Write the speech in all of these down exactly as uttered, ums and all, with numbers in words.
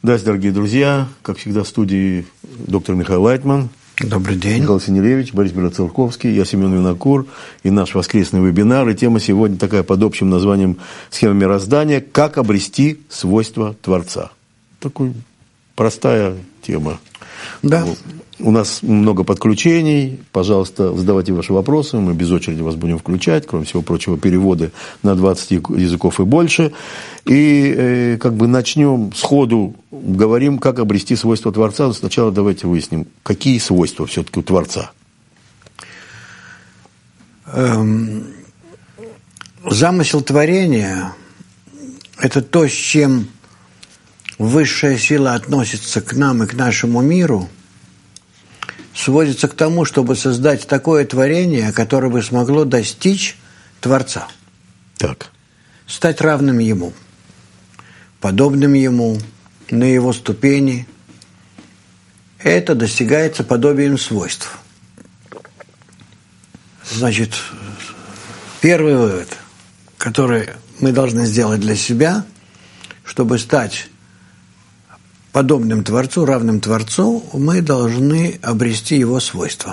Здравствуйте, дорогие друзья. Как всегда, в студии доктор Михаил Лайтман. Добрый день. Михаил Синелевич, Борис Белоцерковский, я Семен Винокур. И наш воскресный вебинар. И тема сегодня такая под общим названием «Схема мироздания. Как обрести свойства Творца». Такая простая тема. Да. У нас много подключений. Пожалуйста, задавайте ваши вопросы. Мы без очереди вас будем включать. Кроме всего прочего, переводы на двадцать языков и больше. И э, как бы начнем сходу. Говорим, как обрести свойства Творца. Но сначала давайте выясним, какие свойства все-таки у Творца. Эм, замысел творения – это то, с чем высшая сила относится к нам и к нашему миру, сводится к тому, чтобы создать такое творение, которое бы смогло достичь Творца. Так. Стать равным Ему, подобным Ему, на Его ступени. Это достигается подобием свойств. Значит, первый вывод, который мы должны сделать для себя, чтобы стать подобным Творцу, равным Творцу, мы должны обрести Его свойства.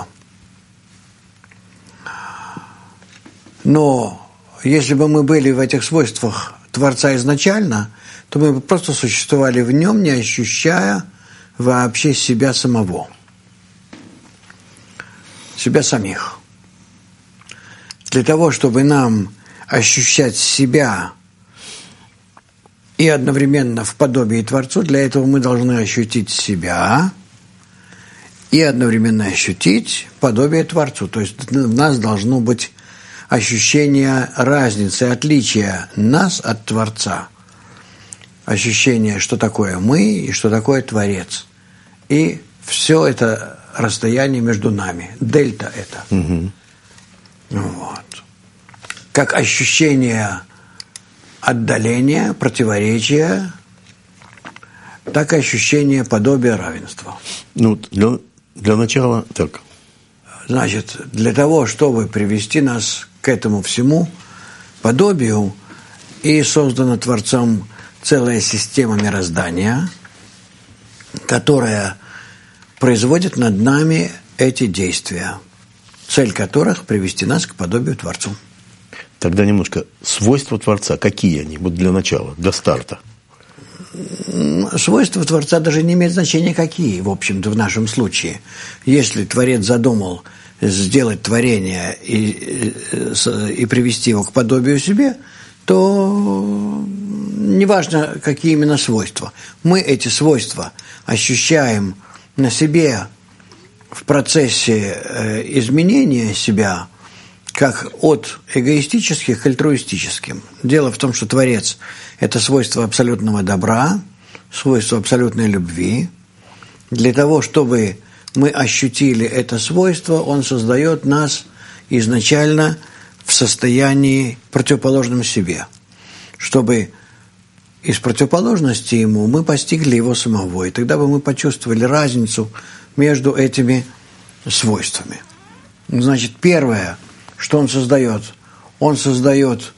Но если бы мы были в этих свойствах Творца изначально, то мы бы просто существовали в Нем, не ощущая вообще себя самого, себя самих. Для того, чтобы нам ощущать себя и одновременно в подобии Творцу, для этого мы должны ощутить себя и одновременно ощутить подобие Творцу. То есть у нас должно быть ощущение разницы, отличия нас от Творца. Ощущение, что такое мы и что такое Творец. И все это расстояние между нами. Дельта это. Угу. Вот. Как ощущение отдаления, противоречия, так и ощущение подобия равенства. Ну, для, для начала так. Значит, для того, чтобы привести нас к этому всему подобию, и создана Творцом целая система мироздания, которая производит над нами эти действия, цель которых привести нас к подобию Творцу. Тогда немножко свойства Творца, какие они, вот для начала, для старта? Свойства Творца даже не имеют значения какие, в общем-то, в нашем случае. Если Творец задумал сделать творение и, и, и привести его к подобию себе, то неважно, какие именно свойства. Мы эти свойства ощущаем на себе в процессе изменения себя, как от эгоистических к альтруистическим. Дело в том, что Творец – это свойство абсолютного добра, свойство абсолютной любви. Для того, чтобы мы ощутили это свойство, Он создает нас изначально в состоянии противоположном себе, чтобы из противоположности Ему мы постигли Его самого, и тогда бы мы почувствовали разницу между этими свойствами. Значит, первое, что Он создает? Он создает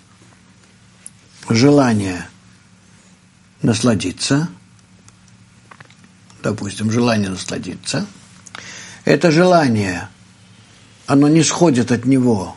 желание насладиться, допустим, желание насладиться. Это желание, оно не сходит от Него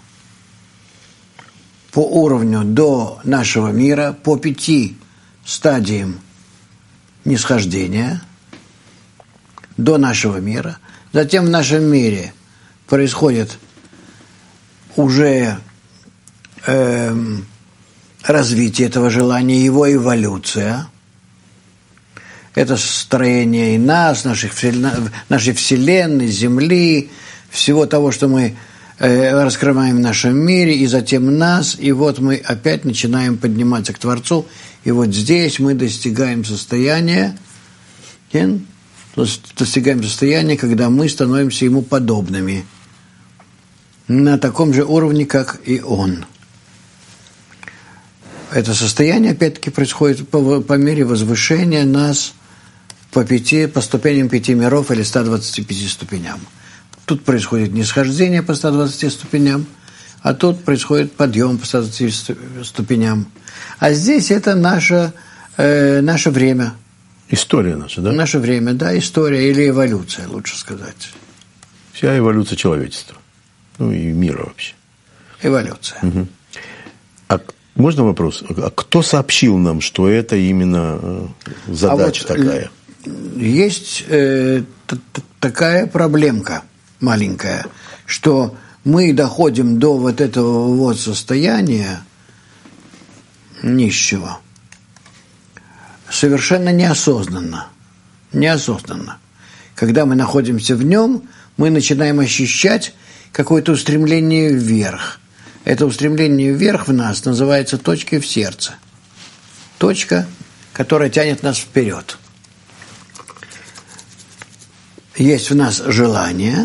по уровню до нашего мира, по пяти стадиям нисхождения до нашего мира. Затем в нашем мире происходит уже э, развитие этого желания, его эволюция. Это строение и нас, наших, нашей Вселенной, Земли, всего того, что мы э, раскрываем в нашем мире, и затем нас, и вот мы опять начинаем подниматься к Творцу, и вот здесь мы достигаем состояния, достигаем состояния, когда мы становимся Ему подобными, на таком же уровне, как и Он. Это состояние, опять-таки, происходит по, по мере возвышения нас по, пяти, по ступеням пяти миров или ста двадцати пяти ступеням. Тут происходит нисхождение по ста двадцати ступеням, а тут происходит подъем по ста двадцати ступеням. А здесь это наше, э, наше время. История наша, да? Наше время, да, история или эволюция, лучше сказать. Вся эволюция человечества. Ну и мира вообще. Эволюция. Угу. А можно вопрос? А кто сообщил нам, что это именно задача а вот такая? Есть э, т- т- такая проблемка маленькая, что мы доходим до вот этого вот состояния нищего совершенно неосознанно. Неосознанно. Когда мы находимся в нем, мы начинаем ощущать какое-то устремление вверх. Это устремление вверх в нас называется точкой в сердце. Точка, которая тянет нас вперед. Есть в нас желание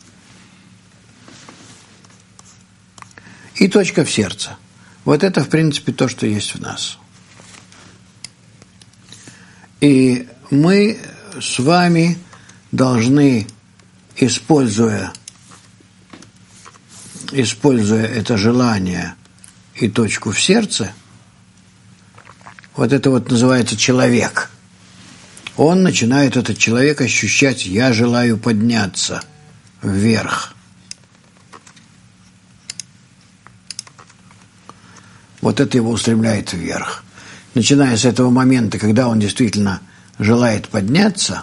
и точка в сердце. Вот это, в принципе, то, что есть в нас. И мы с вами должны, используя, используя это желание и точку в сердце, вот это вот называется человек. Он начинает, этот человек, ощущать: я желаю подняться вверх. Вот это его устремляет вверх. Начиная с этого момента, когда он действительно желает подняться,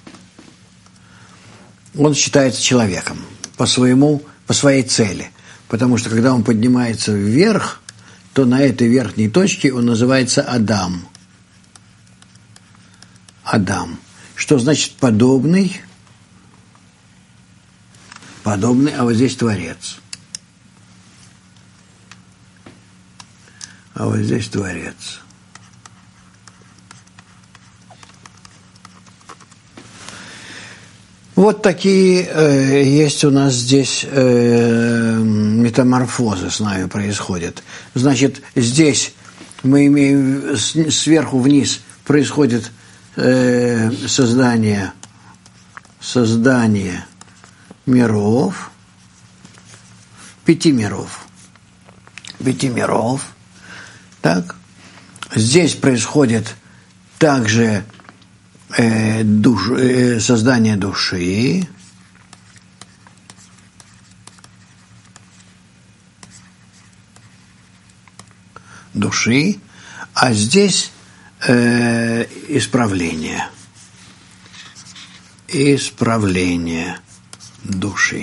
он считается человеком по своему, по своей цели. Потому что когда он поднимается вверх, то на этой верхней точке он называется Адам. Адам. Что значит подобный? Подобный, а вот здесь Творец. А вот здесь Творец. Вот такие э, есть у нас здесь э, метаморфозы с нами происходят. Значит, здесь мы имеем сверху вниз происходит э, создание, создание миров, пяти миров, пяти миров. Так, здесь происходит также э, душ, э, создание души, души, а здесь э, исправление, исправление души.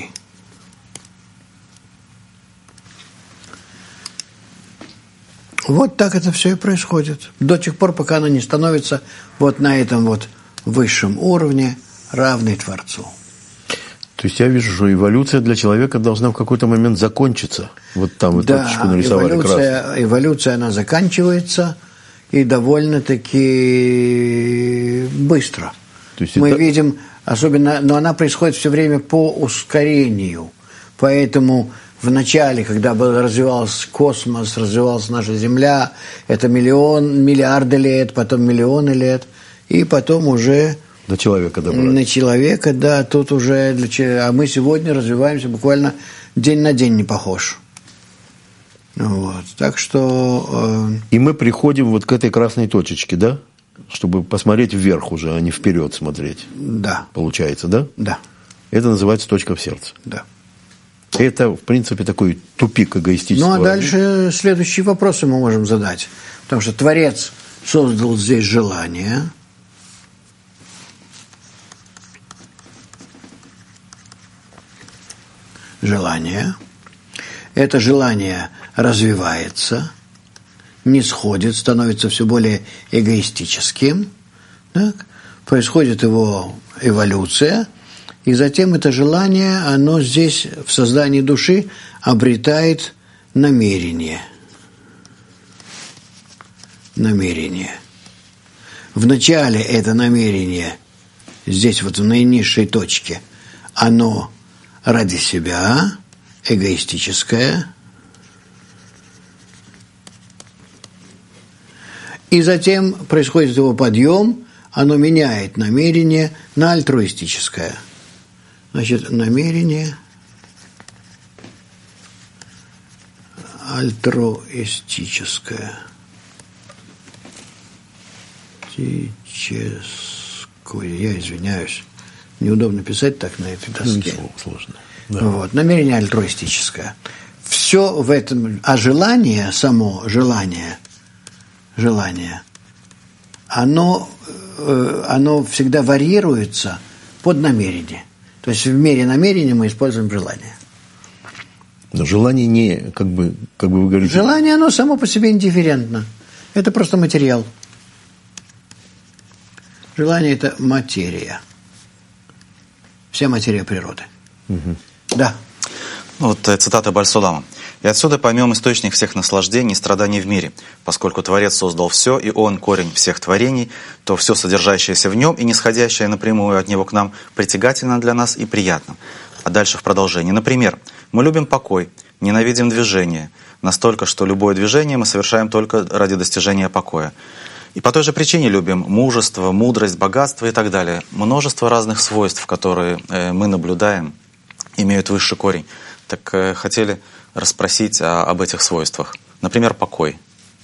Вот так это все и происходит. До тех пор, пока оно не становится вот на этом вот высшем уровне, равной Творцу. То есть я вижу, что эволюция для человека должна в какой-то момент закончиться. Вот там вы да, точечку нарисовали эволюция, красную. эволюция, она заканчивается, и довольно-таки быстро. То есть Мы это... видим, особенно, но она происходит все время по ускорению. Поэтому в начале, когда был, развивался космос, развивалась наша Земля, это миллион, миллиарды лет, потом миллионы лет, и потом уже до человека добрались. На человека, да, тут уже, для, а мы сегодня развиваемся буквально день на день не похож. Вот, так что... Э... И мы приходим вот к этой красной точечке, да? Чтобы посмотреть вверх уже, а не вперед смотреть. Да. Получается, да? Да. Это называется точка в сердце. Да. Это, в принципе, такой тупик эгоистического. Ну, а дальше следующие вопросы мы можем задать. Потому что Творец создал здесь желание. Желание. Это желание развивается, не сходит, становится все более эгоистическим. Так? Происходит его эволюция. И затем это желание, оно здесь в создании души обретает намерение. Намерение. Вначале это намерение, здесь вот в наинизшей точке, оно ради себя, эгоистическое. И затем происходит его подъем, оно меняет намерение на альтруистическое. Значит, намерение альтруистическое. я извиняюсь, неудобно писать так на этой доске. Ну, сложно. Да. Вот, намерение альтруистическое. Все в этом, а желание, само желание, желание, оно, оно всегда варьируется под намерение. То есть в мере намерения мы используем желание. Но желание не, как бы, как бы вы говорите... Желание, оно само по себе индифферентно. Это просто материал. Желание – это материя. Вся материя природы. Угу. Да. Вот цитата Баль-Сулама. «И отсюда поймем источник всех наслаждений и страданий в мире, поскольку Творец создал все, и Он корень всех творений, то все содержащееся в Нем и нисходящее напрямую от Него к нам притягательно для нас и приятно». А дальше в продолжении. Например, мы любим покой, ненавидим движение, настолько, что любое движение мы совершаем только ради достижения покоя. И по той же причине любим мужество, мудрость, богатство и так далее. Множество разных свойств, которые мы наблюдаем, имеют высший корень. Так хотели расспросить об этих свойствах. Например, покой.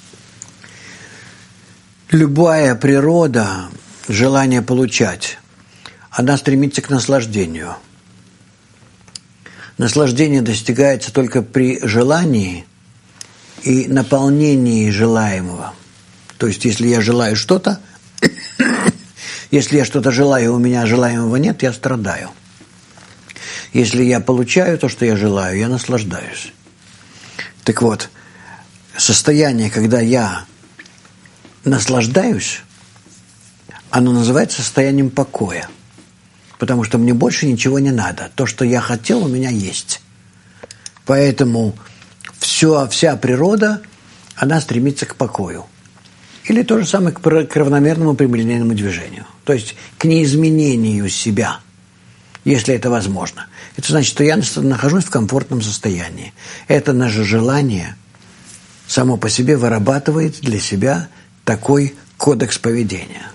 Любая природа, желание получать, она стремится к наслаждению. Наслаждение достигается только при желании и наполнении желаемого. То есть, если я желаю что-то, если я что-то желаю, и у меня желаемого нет, я страдаю. Если я получаю то, что я желаю, я наслаждаюсь. Так вот, состояние, когда я наслаждаюсь, оно называется состоянием покоя. Потому что мне больше ничего не надо. То, что я хотел, у меня есть. Поэтому все, вся природа, она стремится к покою. Или то же самое к равномерному прямолинейному движению. То есть к неизменению себя, если это возможно. Это значит, что я нахожусь в комфортном состоянии. Это наше желание само по себе вырабатывает для себя такой кодекс поведения.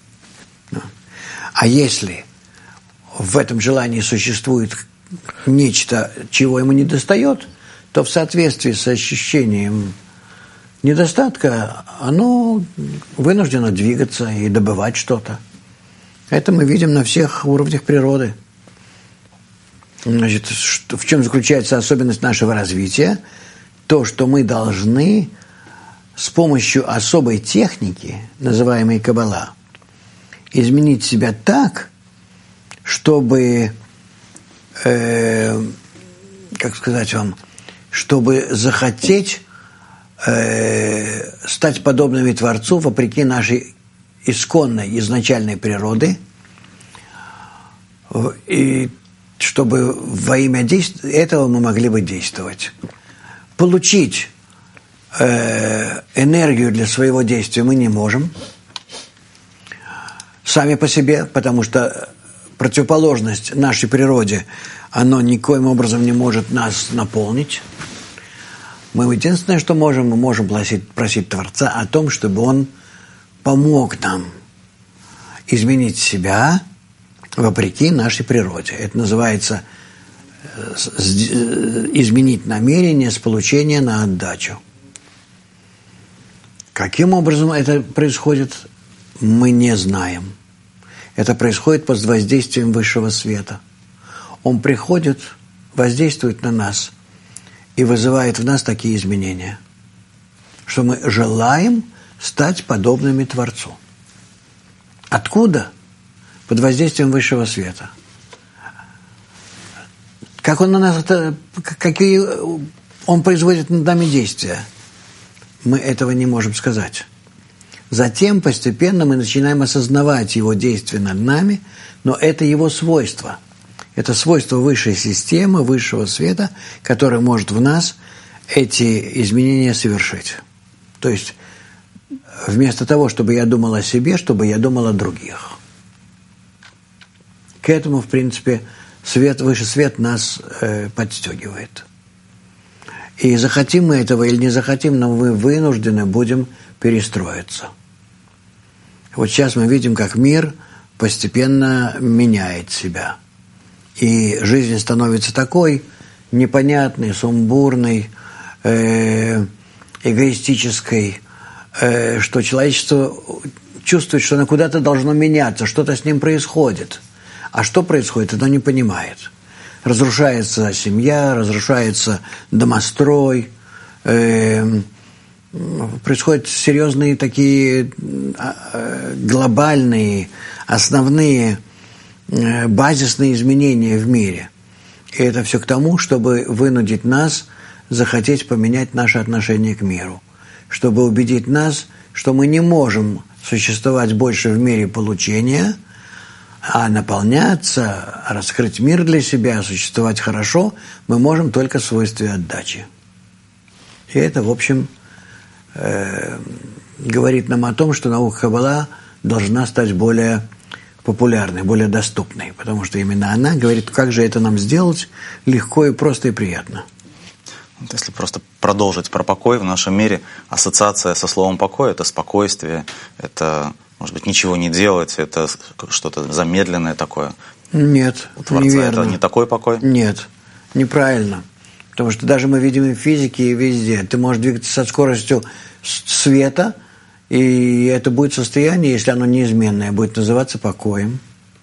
А если в этом желании существует нечто, чего ему недостает, то в соответствии с ощущением недостатка оно вынуждено двигаться и добывать что-то. Это мы видим на всех уровнях природы. Значит, в чем заключается особенность нашего развития? То, что мы должны с помощью особой техники, называемой Каббала, изменить себя так, чтобы, э, как сказать вам, чтобы захотеть э, стать подобными Творцу вопреки нашей исконной, изначальной природы, и чтобы во имя действия этого мы могли бы действовать. Получить э, энергию для своего действия мы не можем сами по себе, потому что противоположность нашей природе, она никоим образом не может нас наполнить. Мы единственное, что можем, мы можем просить, просить Творца о том, чтобы Он помог нам изменить себя вопреки нашей природе. Это называется изменить намерение с получения на отдачу. Каким образом это происходит, мы не знаем. Это происходит под воздействием высшего света. Он приходит, воздействует на нас и вызывает в нас такие изменения, что мы желаем стать подобными Творцу. Откуда? Под воздействием высшего света. Как он на нас, какие он производит над нами действия, мы этого не можем сказать. Затем постепенно мы начинаем осознавать его действия над нами, но это его свойство. Это свойство высшей системы, высшего света, который может в нас эти изменения совершить. То есть вместо того, чтобы я думал о себе, чтобы я думал о других. К этому, в принципе, свет, высший свет нас э, подстегивает. И захотим мы этого или не захотим, но мы вынуждены будем перестроиться. Вот сейчас мы видим, как мир постепенно меняет себя. И жизнь становится такой непонятной, сумбурной, э, эгоистической, э, что человечество чувствует, что оно куда-то должно меняться, что-то с ним происходит. А что происходит, оно не понимает. Разрушается семья, разрушается домострой, э, происходят серьезные такие э, глобальные, основные, э, базисные изменения в мире. И это все к тому, чтобы вынудить нас захотеть поменять наше отношение к миру, чтобы убедить нас, что мы не можем существовать больше в мире получения, а наполняться, раскрыть мир для себя, существовать хорошо мы можем только в свойстве отдачи. И это, в общем, э, говорит нам о том, что наука Каббала должна стать более популярной, более доступной, потому что именно она говорит, как же это нам сделать легко и просто и приятно. Если просто продолжить про покой в нашем мире, ассоциация со словом покой — это спокойствие, это, может быть, ничего не делать, это что-то замедленное такое. Нет, У Творца неверно. Это не такой покой? Нет, неправильно. Потому что даже мы видим и в физике, и везде. Ты можешь двигаться со скоростью света, и это будет состояние, если оно неизменное, будет называться покоем.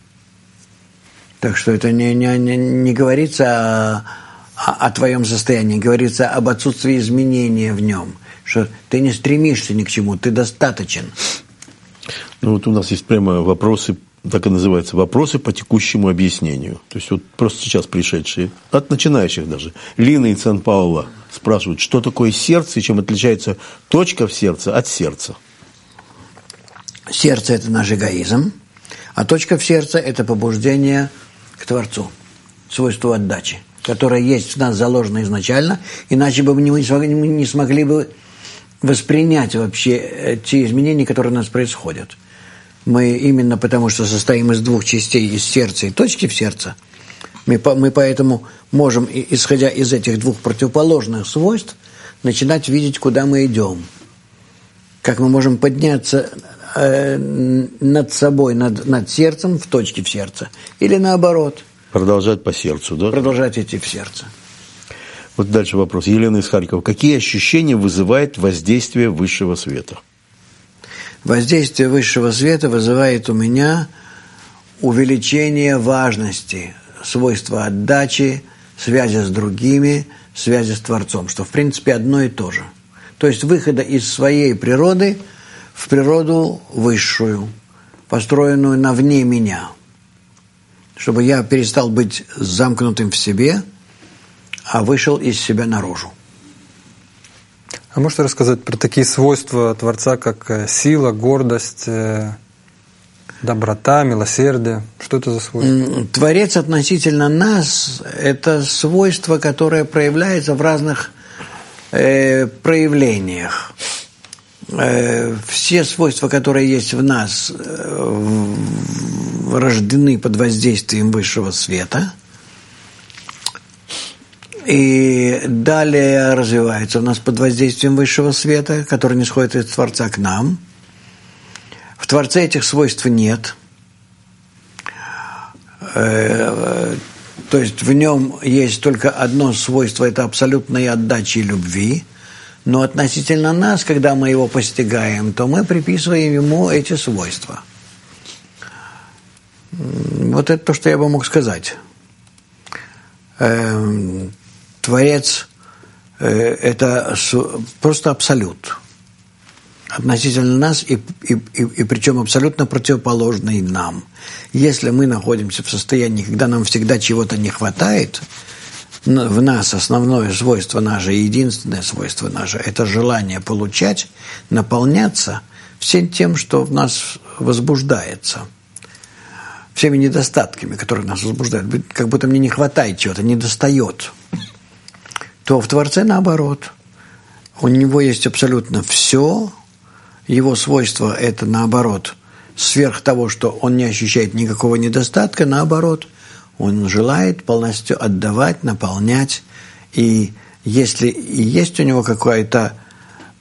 Так что это не, не, не, не говорится о, о, о твоем состоянии, говорится об отсутствии изменения в нем, что ты не стремишься ни к чему, ты достаточен. Ну вот у нас есть прямо вопросы, так и называются, вопросы по текущему объяснению. То есть вот просто сейчас пришедшие, от начинающих даже. Лина из Сан-Пауло спрашивают, что такое сердце и чем отличается точка в сердце от сердца. Сердце – это наш эгоизм, а точка в сердце – это побуждение к Творцу, свойство отдачи, которое есть в нас заложено изначально, иначе бы мы не смогли бы воспринять вообще те изменения, которые у нас происходят. Мы именно потому, что состоим из двух частей, из сердца и точки в сердце, мы, мы поэтому можем, исходя из этих двух противоположных свойств, начинать видеть, куда мы идем, как мы можем подняться над собой, над, над сердцем, в точке в сердце, или наоборот. Продолжать по сердцу, да? Продолжать идти в сердце. Вот дальше вопрос. Елена из Харькова. Какие ощущения вызывает воздействие высшего света? Воздействие высшего света вызывает у меня увеличение важности, свойства отдачи, связи с другими, связи с Творцом, что в принципе одно и то же. То есть выхода из своей природы в природу высшую, построенную на вне меня, чтобы я перестал быть замкнутым в себе, а вышел из себя наружу. А можете рассказать про такие свойства Творца, как сила, гордость, доброта, милосердие? Что это за свойства? Творец относительно нас – это свойство, которое проявляется в разных э, проявлениях. Все свойства, которые есть в нас, рождены под воздействием высшего света и далее развиваются у нас под воздействием высшего света, который нисходит из Творца к нам. В Творце этих свойств нет. То есть в нем есть только одно свойство – это абсолютная отдача и любви. Но относительно нас, когда мы его постигаем, то мы приписываем ему эти свойства. Вот это то, что я бы мог сказать. Творец – это просто абсолют. Относительно нас, и, и, и, и причем абсолютно противоположный нам. Если мы находимся в состоянии, когда нам всегда чего-то не хватает, в нас основное свойство наше, единственное свойство наше – это желание получать, наполняться всем тем, что в нас возбуждается, всеми недостатками, которые нас возбуждают, как будто мне не хватает чего-то, не достает, то в Творце наоборот. У него есть абсолютно все, его свойство – это наоборот, сверх того, что он не ощущает никакого недостатка, наоборот – он желает полностью отдавать, наполнять. И если и есть у него какой-то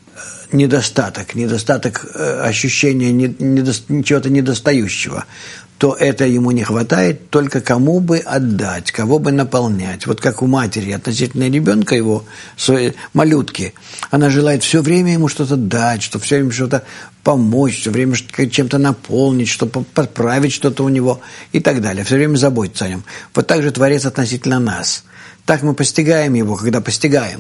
недостаток, недостаток ощущения не, недо, чего-то недостающего, то это ему не хватает только кому бы отдать, кого бы наполнять. Вот как у матери относительно ребенка его, своей малютки, она желает все время ему что-то дать, что все время что-то помочь, все время чем-то наполнить, чтобы подправить что-то у него и так далее. Все время заботиться о нем. Вот так же Творец относительно нас. Так мы постигаем его, когда постигаем.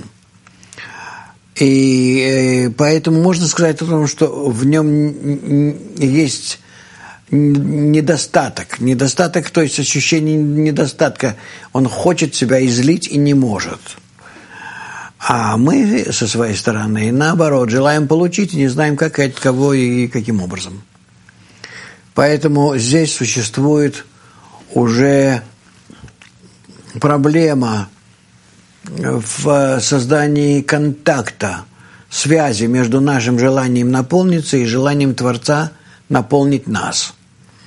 И поэтому можно сказать о том, что в нем есть недостаток. Недостаток, то есть ощущение недостатка. Он хочет себя излить и не может. А мы, со своей стороны, наоборот, желаем получить и не знаем, как, от кого и каким образом. Поэтому здесь существует уже проблема в создании контакта, связи между нашим желанием наполниться и желанием Творца наполнить нас.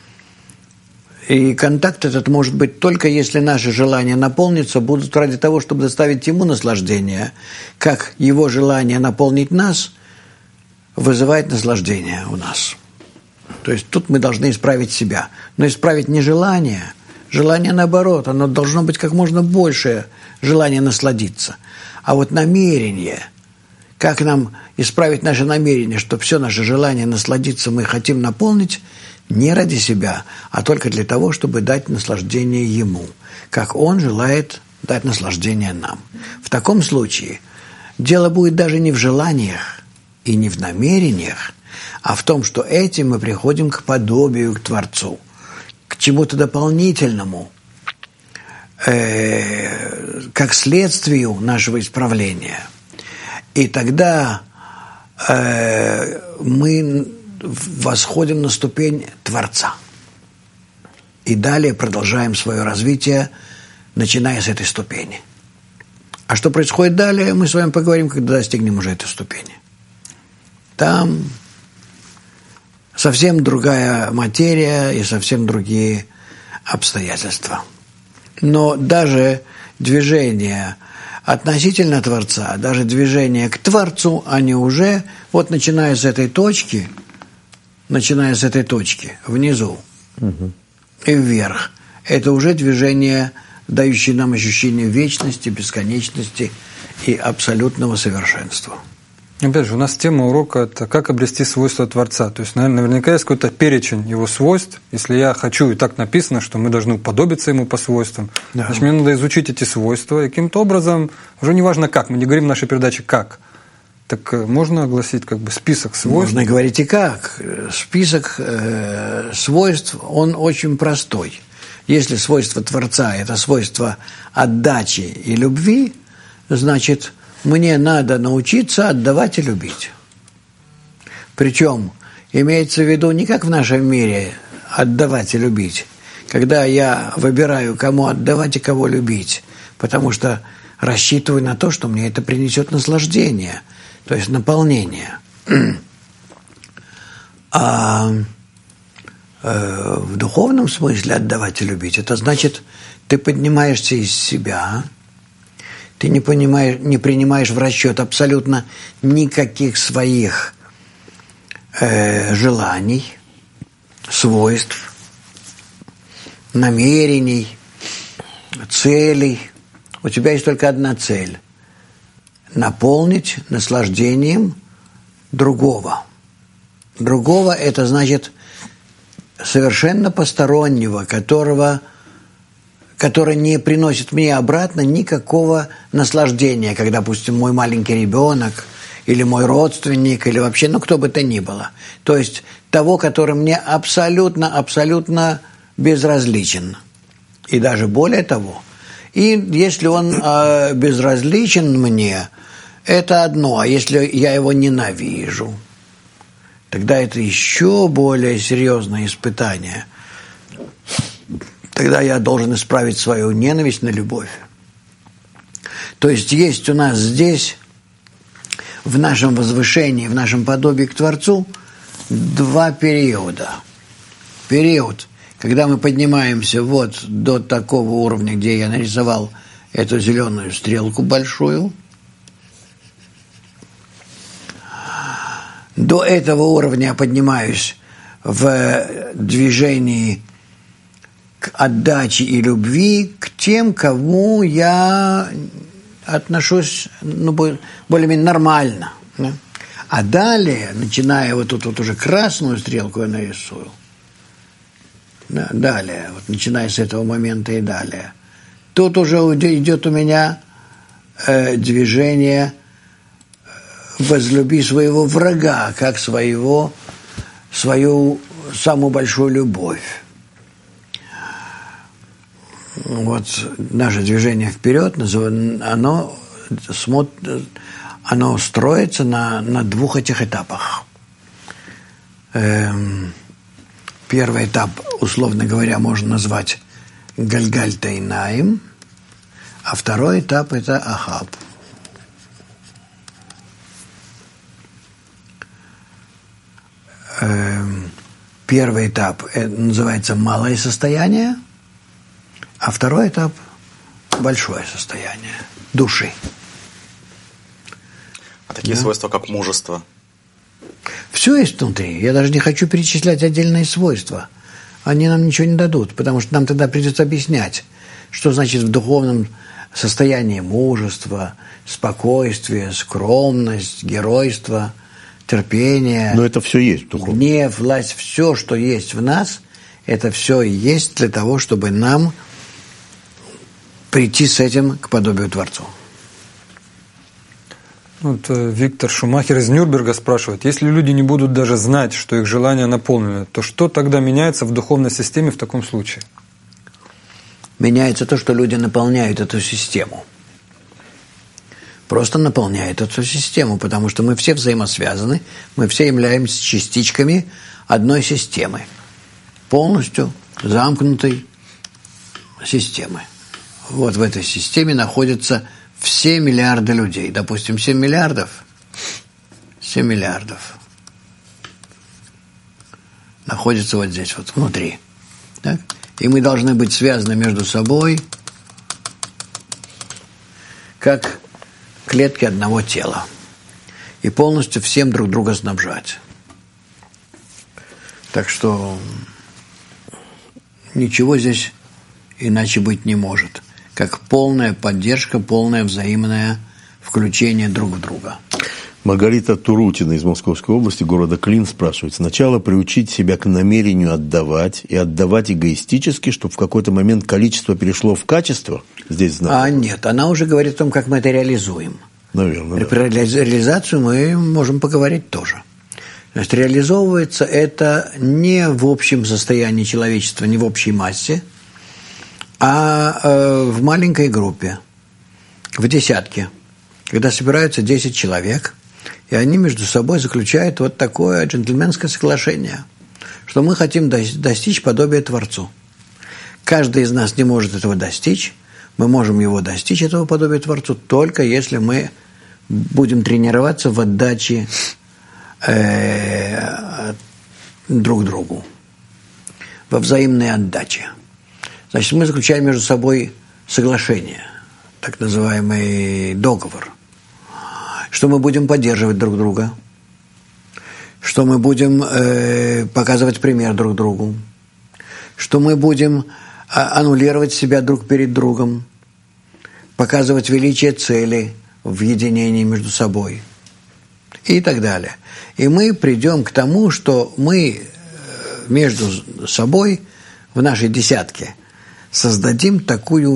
И контакт этот может быть только если наши желания наполниться будут ради того, чтобы доставить ему наслаждение, как его желание наполнить нас вызывает наслаждение у нас. То есть тут мы должны исправить себя. Но исправить не желание. Желание наоборот, оно должно быть как можно большее желание насладиться. А вот намерение, как нам исправить наше намерение, чтобы все наше желание насладиться мы хотим наполнить, не ради себя, а только для того, чтобы дать наслаждение ему, как он желает дать наслаждение нам. В таком случае дело будет даже не в желаниях и не в намерениях, а в том, что этим мы приходим к подобию, к Творцу, к чему-то дополнительному, э, как следствию нашего исправления. И тогда э, мы восходим на ступень Творца. И далее продолжаем свое развитие, начиная с этой ступени. А что происходит далее, мы с вами поговорим, когда достигнем уже этой ступени. Там совсем другая материя и совсем другие обстоятельства. Но даже движение относительно Творца, даже движение к Творцу, они уже, вот начиная с этой точки, начиная с этой точки, внизу угу. и вверх, это уже движение, дающее нам ощущение вечности, бесконечности и абсолютного совершенства. Опять же, у нас тема урока – это как обрести свойства Творца. То есть, наверное, наверняка есть какой-то перечень его свойств. Если я хочу, и так написано, что мы должны уподобиться ему по свойствам, да. значит, мне надо изучить эти свойства. И каким-то образом, уже не важно как, мы не говорим в нашей передаче «как». Так можно огласить как бы список свойств? Можно говорить и как. Список э, свойств, он очень простой. Если свойство Творца – это свойство отдачи и любви, значит, мне надо научиться отдавать и любить. Причем имеется в виду не как в нашем мире отдавать и любить, когда я выбираю, кому отдавать и кого любить, потому что рассчитываю на то, что мне это принесет наслаждение, то есть наполнение. А э, в духовном смысле отдавать и любить, это значит, ты поднимаешься из себя, ты не, понимаешь, не принимаешь в расчет абсолютно никаких своих э, желаний, свойств, намерений, целей. У тебя есть только одна цель – наполнить наслаждением другого. Другого – это значит совершенно постороннего, которого... который не приносит мне обратно никакого наслаждения, как, допустим, мой маленький ребенок или мой родственник, или вообще, ну, кто бы то ни было. То есть того, который мне абсолютно, абсолютно безразличен. И даже более того. И если он э, безразличен мне, это одно. А если я его ненавижу, тогда это еще более серьезное испытание. Тогда я должен исправить свою ненависть на любовь. То есть есть у нас здесь, в нашем возвышении, в нашем подобии к Творцу, два периода. Период, когда мы поднимаемся вот до такого уровня, где я нарисовал эту зеленую стрелку большую. До этого уровня я поднимаюсь в движении к отдаче и любви к тем, кому я отношусь ну, более-менее нормально. Да? А далее, начиная вот тут вот уже красную стрелку я нарисую, да, далее, вот начиная с этого момента и далее, тут уже идет у меня э, движение «возлюби своего врага, как своего, свою самую большую любовь». Вот наше движение вперед, оно, оно строится на, на двух этих этапах. Эм, первый этап, условно говоря, можно назвать Гальгальта и Наим, а второй этап – это Ахаб. Эм, первый этап называется «малое состояние», а второй этап – большое состояние души. А такие да. свойства, как мужество? Все есть внутри. Я даже не хочу перечислять отдельные свойства. Они нам ничего не дадут, потому что нам тогда придется объяснять, что значит в духовном состоянии мужество, спокойствие, скромность, геройство, терпение. Но это все есть в духовном. Гнев, власть, все, что есть в нас, это все и есть для того, чтобы нам прийти с этим к подобию Творцу. Вот э, Виктор Шумахер из Нюрнберга спрашивает, если люди не будут даже знать, что их желания наполнены, то что тогда меняется в духовной системе в таком случае? Меняется то, что люди наполняют эту систему. Просто наполняют эту систему, потому что мы все взаимосвязаны, мы все являемся частичками одной системы, полностью замкнутой системы. Вот в этой системе находятся все миллиарды людей. Допустим, семь миллиардов. семь миллиардов. Находятся вот здесь, вот внутри. Так? И мы должны быть связаны между собой, как клетки одного тела. И полностью всем друг друга снабжать. Так что ничего здесь иначе быть не может. Как полная поддержка, полное взаимное включение друг в друга. Маргарита Турутина из Московской области, города Клин, спрашивает. Сначала приучить себя к намерению отдавать и отдавать эгоистически, чтобы в какой-то момент количество перешло в качество? Здесь знак. А нет, она уже говорит о том, как мы это реализуем. Наверное, Про да. реализацию мы можем поговорить тоже. Значит, реализовывается это не в общем состоянии человечества, не в общей массе, а э, в маленькой группе, в десятке, когда собираются десять человек, и они между собой заключают вот такое джентльменское соглашение, что мы хотим достичь подобия Творцу. Каждый из нас не может этого достичь, мы можем его достичь, этого подобия Творцу, только если мы будем тренироваться в отдаче э, друг другу, во взаимной отдаче. Значит, мы заключаем между собой соглашение, так называемый договор, что мы будем поддерживать друг друга, что мы будем э, показывать пример друг другу, что мы будем э, аннулировать себя друг перед другом, показывать величие цели в единении между собой и так далее. И мы придем к тому, что мы между собой в нашей десятке создадим такую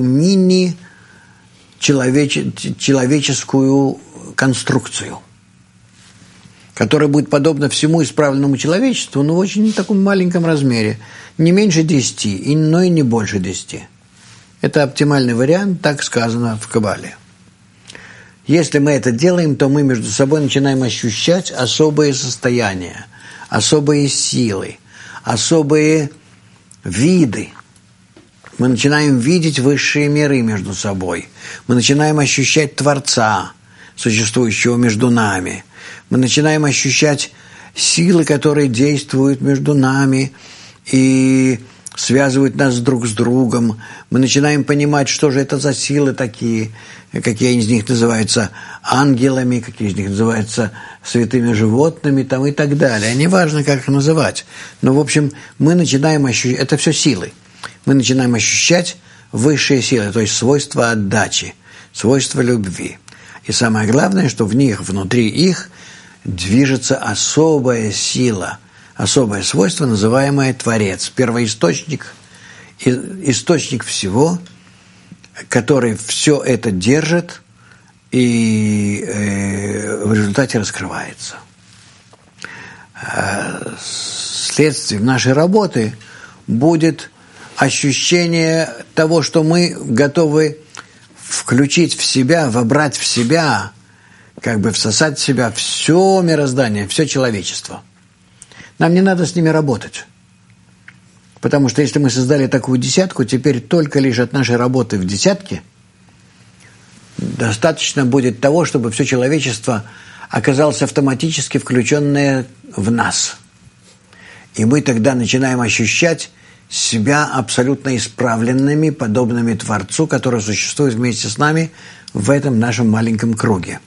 мини-человеческую конструкцию, которая будет подобна всему исправленному человечеству, но в очень таком маленьком размере, не меньше десяти, но и не больше десяти. Это оптимальный вариант, так сказано в Кабале. Если мы это делаем, то мы между собой начинаем ощущать особые состояния, особые силы, особые виды. Мы начинаем видеть высшие миры между собой. Мы начинаем ощущать Творца, существующего между нами. Мы начинаем ощущать силы, которые действуют между нами и связывают нас друг с другом. Мы начинаем понимать, что же это за силы такие, какие из них называются ангелами, какие из них называются святыми животными там, и так далее. Неважно, как их называть. Но, в общем, мы начинаем ощущать... Это все силы. мы начинаем ощущать высшие силы, то есть свойства отдачи, свойства любви. И самое главное, что в них, внутри их, движется особая сила, особое свойство, называемое Творец, первоисточник, источник всего, который все это держит и э, в результате раскрывается. Следствием нашей работы будет ощущение того, что мы готовы включить в себя, вобрать в себя, как бы всосать в себя все мироздание, все человечество. Нам не надо с ними работать. Потому что если мы создали такую десятку, теперь только лишь от нашей работы в десятке достаточно будет того, чтобы все человечество оказалось автоматически включенное в нас. И мы тогда начинаем ощущать себя абсолютно исправленными, подобными Творцу, который существует вместе с нами в этом нашем маленьком круге.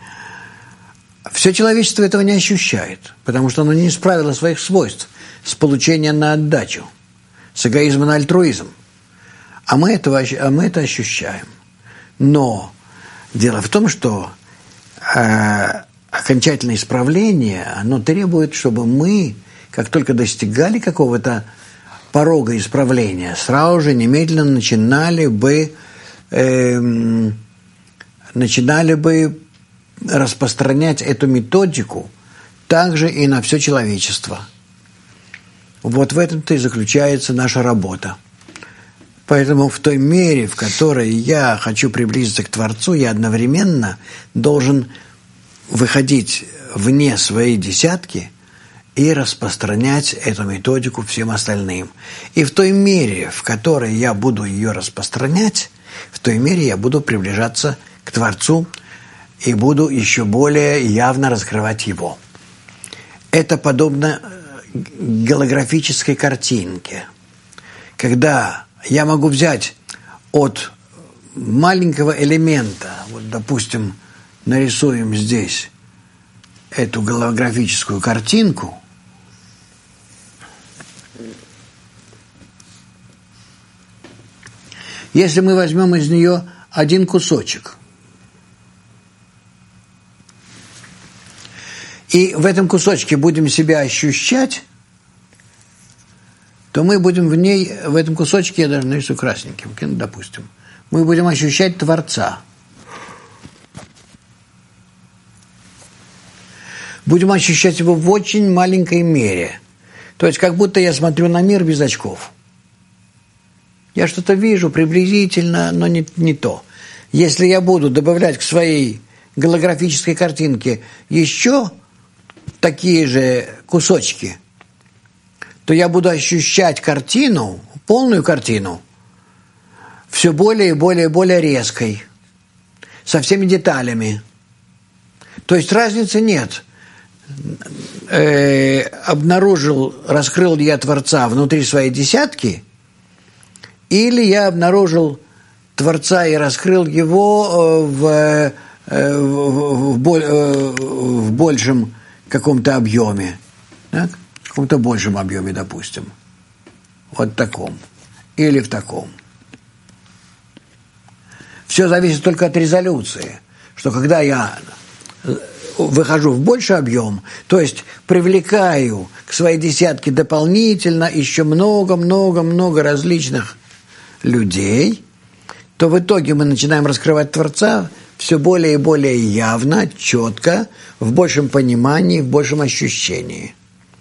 Все человечество этого не ощущает, потому что оно не исправило своих свойств с получения на отдачу, с эгоизма на альтруизм. А мы, этого, а мы это ощущаем. Но дело в том, что э, окончательное исправление, оно требует, чтобы мы, как только достигали какого-то порога исправления, сразу же немедленно начинали бы, э, начинали бы распространять эту методику также и на все человечество. Вот в этом-то и заключается наша работа. Поэтому в той мере, в которой я хочу приблизиться к Творцу, я одновременно должен выходить вне своей десятки и распространять эту методику всем остальным. И в той мере, в которой я буду ее распространять, в той мере я буду приближаться к Творцу и буду еще более явно раскрывать Его. Это подобно голографической картинке, когда я могу взять от маленького элемента, вот, допустим, нарисуем здесь эту голографическую картинку, если мы возьмем из нее один кусочек, и в этом кусочке будем себя ощущать, то мы будем в ней, в этом кусочке, я даже нарисую красненьким, допустим, мы будем ощущать Творца. Будем ощущать его в очень маленькой мере. То есть, как будто я смотрю на мир без очков. Я что-то вижу приблизительно, но не, не то. Если я буду добавлять к своей голографической картинке еще такие же кусочки, то я буду ощущать картину, полную картину, все более и более и более резкой, со всеми деталями. То есть разницы нет. Э, обнаружил, раскрыл ли я Творца внутри своей десятки, или я обнаружил Творца и раскрыл его в, в, в, в большем каком-то объеме, так? В каком-то большем объеме, допустим, вот таком, или в таком. Все зависит только от резолюции, что когда я выхожу в больший объем, то есть привлекаю к своей десятке дополнительно еще много-много-много различных людей, то в итоге мы начинаем раскрывать Творца все более и более явно, четко, в большем понимании, в большем ощущении.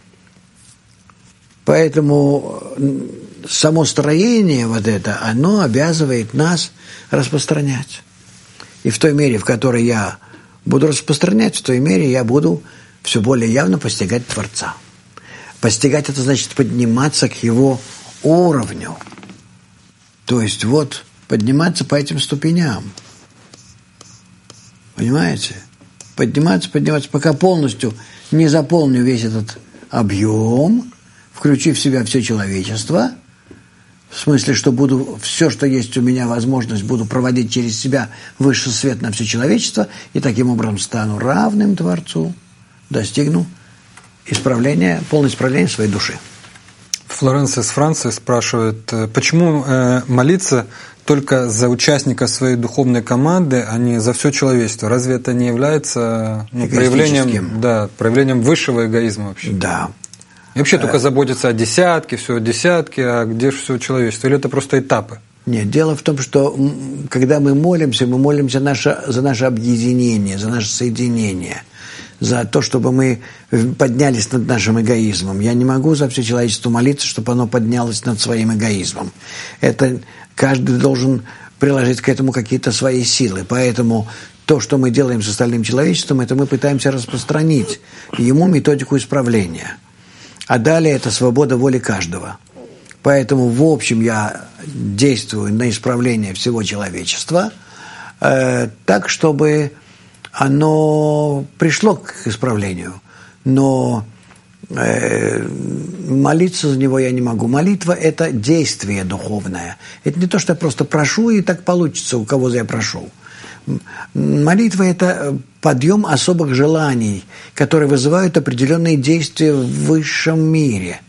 Поэтому само строение вот это, оно обязывает нас распространять. И в той мере, в которой я буду распространять, в той мере я буду все более явно постигать Творца. Постигать – это значит подниматься к его уровню. То есть вот подниматься по этим ступеням. Понимаете? Подниматься, подниматься, пока полностью не заполню весь этот объем, включив в себя все человечество, в смысле, что буду все, что есть у меня возможность, буду проводить через себя высший свет на все человечество, и таким образом стану равным Творцу, достигну исправления, полного исправления своей души. Флоренция из Франции спрашивает, почему молиться только за участника своей духовной команды, а не за все человечество? Разве это не является ну, проявлением, да, проявлением высшего эгоизма вообще? Да. И вообще только заботиться о десятке, все о десятке, а где же все человечество? Или это просто этапы? Нет, дело в том, что когда мы молимся, мы молимся наше, за наше объединение, за наше соединение, за то, чтобы мы поднялись над нашим эгоизмом. Я не могу за все человечество молиться, чтобы оно поднялось над своим эгоизмом. Это каждый должен приложить к этому какие-то свои силы. Поэтому то, что мы делаем с остальным человечеством, это мы пытаемся распространить ему методику исправления. А далее это свобода воли каждого. Поэтому, в общем, я действую на исправление всего человечества э, так, чтобы оно пришло к исправлению. Но э, молиться за него я не могу. Молитва – это действие духовное. Это не то, что я просто прошу, и так получится, у кого я прошу. Молитва – это подъем особых желаний, которые вызывают определенные действия в высшем мире.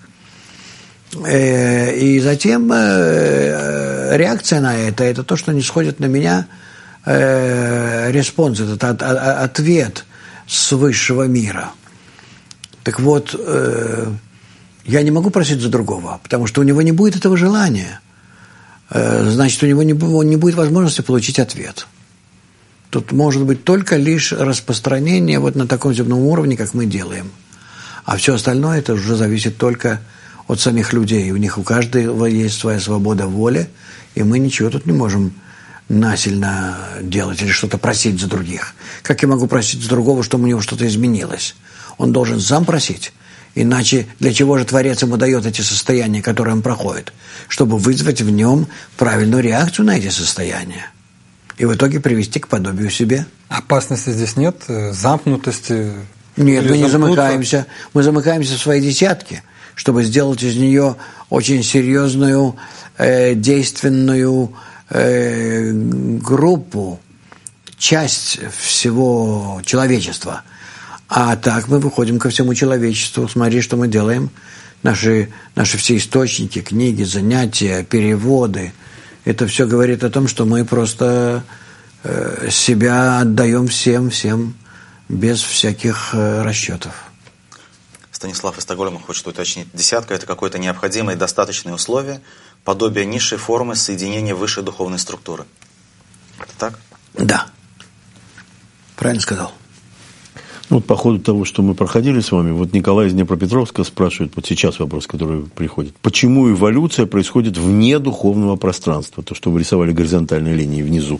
И затем реакция на это – это то, что не сходит на меня респонс, это ответ с высшего мира. Так вот, я не могу просить за другого, потому что у него не будет этого желания. Значит, у него не будет возможности получить ответ. Тут может быть только лишь распространение вот на таком земном уровне, как мы делаем. А все остальное это уже зависит только от самих людей. У них у каждого есть своя свобода воли, и мы ничего тут не можем насильно делать или что-то просить за других. Как я могу просить за другого, чтобы у него что-то изменилось? Он должен сам просить. Иначе для чего же Творец ему дает эти состояния, которые он проходит? Чтобы вызвать в нем правильную реакцию на эти состояния. И в итоге привести к подобию себе. Опасности здесь нет? Замкнутости? Нет, мы не замкнуться? замыкаемся. Мы замыкаемся в своей десятке, чтобы сделать из нее очень серьезную, э, действенную э, группу, часть всего человечества. А так мы выходим ко всему человечеству. Смотри, что мы делаем. Наши, наши все источники, книги, занятия, переводы. Это все говорит о том, что мы просто э, себя отдаем всем, всем, без всяких э, расчетов. Станислав из Стокгольма хочет уточнить. Десятка – это какое-то необходимое и достаточное условие, подобие низшей формы соединения высшей духовной структуры. Это так? Да. Правильно сказал. Вот по ходу того, что мы проходили с вами, вот Николай из Днепропетровска спрашивает, вот сейчас вопрос, который приходит. Почему эволюция происходит вне духовного пространства? То, что вы рисовали горизонтальной линией внизу.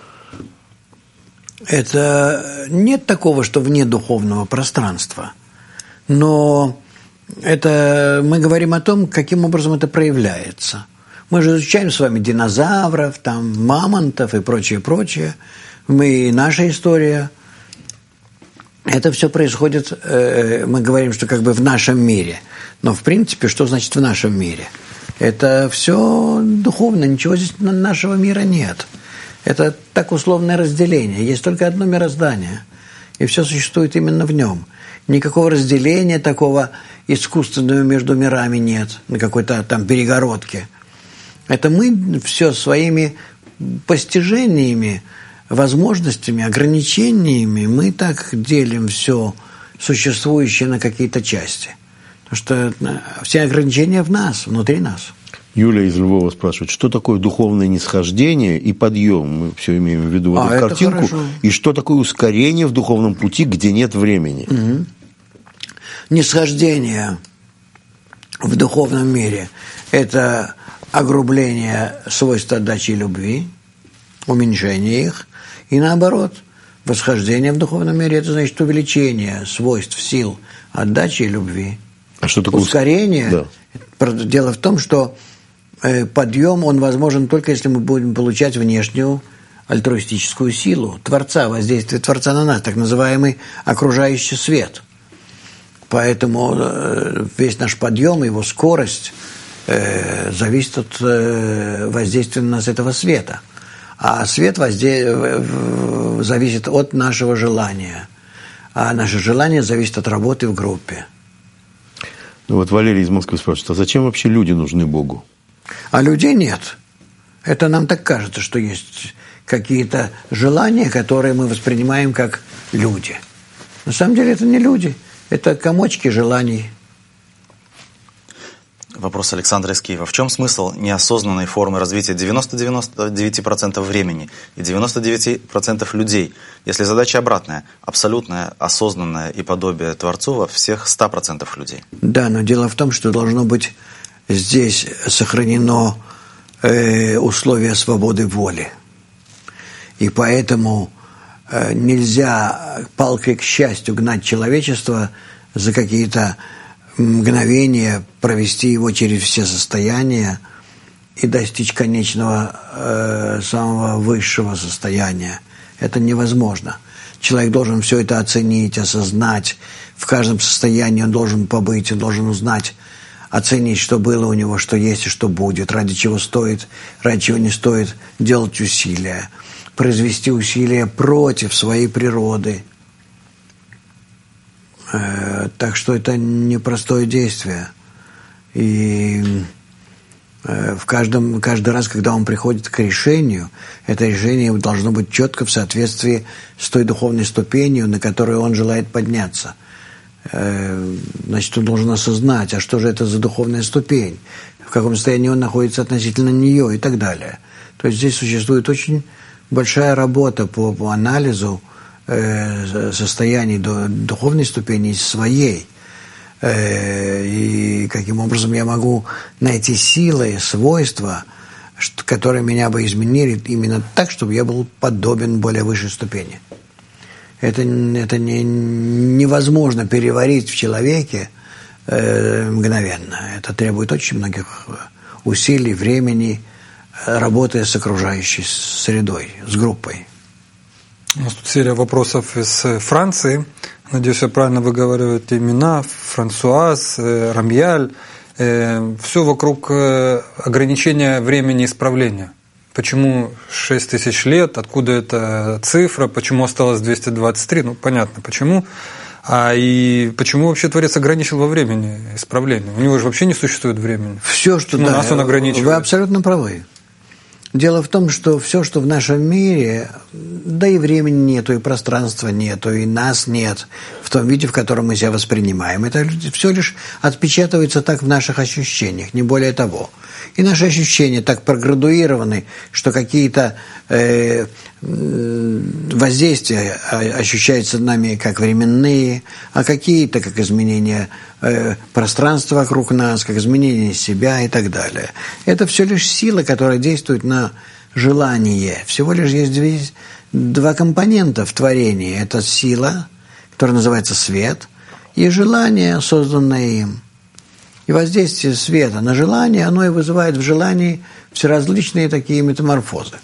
Это нет такого, что вне духовного пространства. Но это мы говорим о том, каким образом это проявляется. Мы же изучаем с вами динозавров, там, мамонтов и прочее, прочее. Мы, наша история. Это все происходит, э, мы говорим, что как бы в нашем мире. Но в принципе, что значит в нашем мире? Это все духовно, ничего здесь нашего мира нет. Это так условное разделение. Есть только одно мироздание. И все существует именно в нем. Никакого разделения такого искусственного между мирами нет, на какой-то там перегородке. Это мы все своими постижениями, возможностями, ограничениями мы так делим все существующее на какие-то части. Потому что все ограничения в нас, внутри нас. Юлия из Львова спрашивает, что такое духовное нисхождение и подъем? Мы все имеем в виду вот а, эту картинку. Хорошо. И что такое ускорение в духовном пути, где нет времени? Угу. Нисхождение в духовном мире – это огрубление свойств отдачи и любви, уменьшение их. И наоборот, восхождение в духовном мире – это значит увеличение свойств, сил, отдачи и любви. А что такое ускорение? Да. Дело в том, что подъем, он возможен только если мы будем получать внешнюю альтруистическую силу Творца, воздействие Творца на нас, так называемый окружающий свет. Поэтому весь наш подъем, его скорость зависит от воздействия на нас этого света. А свет возде... зависит от нашего желания. А наше желание зависит от работы в группе. Ну вот Валерий из Москвы спрашивает, а зачем вообще люди нужны Богу? А людей нет. Это нам так кажется, что есть какие-то желания, которые мы воспринимаем как люди. На самом деле это не люди, это комочки желаний. Вопрос Александра из Киева. В чем смысл неосознанной формы развития девяноста девяти процентов времени и девяноста девяти процентов людей, если задача обратная, абсолютное осознанное и подобие Творцу во всех ста процентах людей? Да, но дело в том, что должно быть здесь сохранено э, условие свободы воли. И поэтому э, нельзя палкой к счастью гнать человечество за какие-то мгновение, провести его через все состояния и достичь конечного, э, самого высшего состояния. Это невозможно. Человек должен все это оценить, осознать. В каждом состоянии он должен побыть, он должен узнать, оценить, что было у него, что есть и что будет, ради чего стоит, ради чего не стоит делать усилия, произвести усилия против своей природы. Так что это непростое действие. И в каждом, каждый раз, когда он приходит к решению, это решение должно быть четко в соответствии с той духовной ступенью, на которую он желает подняться. Значит, он должен осознать, а что же это за духовная ступень, в каком состоянии он находится относительно нее и так далее. То есть здесь существует очень большая работа по, по анализу состояний духовной ступени и своей. И каким образом я могу найти силы, свойства, которые меня бы изменили именно так, чтобы я был подобен более высшей ступени. Это, это не, невозможно переварить в человеке э, мгновенно. Это требует очень многих усилий, времени, работы с окружающей средой, с группой. У нас тут серия вопросов из Франции. Надеюсь, я правильно выговариваю имена. Франсуаз, Рамьяль. Все вокруг ограничения времени исправления. Почему шесть тысяч лет? Откуда эта цифра? Почему осталось двести двадцать три? Ну, понятно, почему. А и почему вообще Творец ограничил во времени исправления? У него же вообще не существует времени. Все, что ну, да, нас он ограничивает. Вы абсолютно правы. Дело в том, что все, что в нашем мире, да и времени нету, и пространства нету, и нас нет в том виде, в котором мы себя воспринимаем. Это все лишь отпечатывается так в наших ощущениях, не более того. И наши ощущения так проградуированы, что какие-то э, воздействия ощущаются нами как временные, а какие-то как изменения э, пространства вокруг нас, как изменение себя и так далее. Это все лишь сила, которая действует на желание. Всего лишь есть две, два компонента в творении. Это сила, которая называется свет, и желание, созданное им. И воздействие света на желание, оно и вызывает в желании всеразличные такие метаморфозы.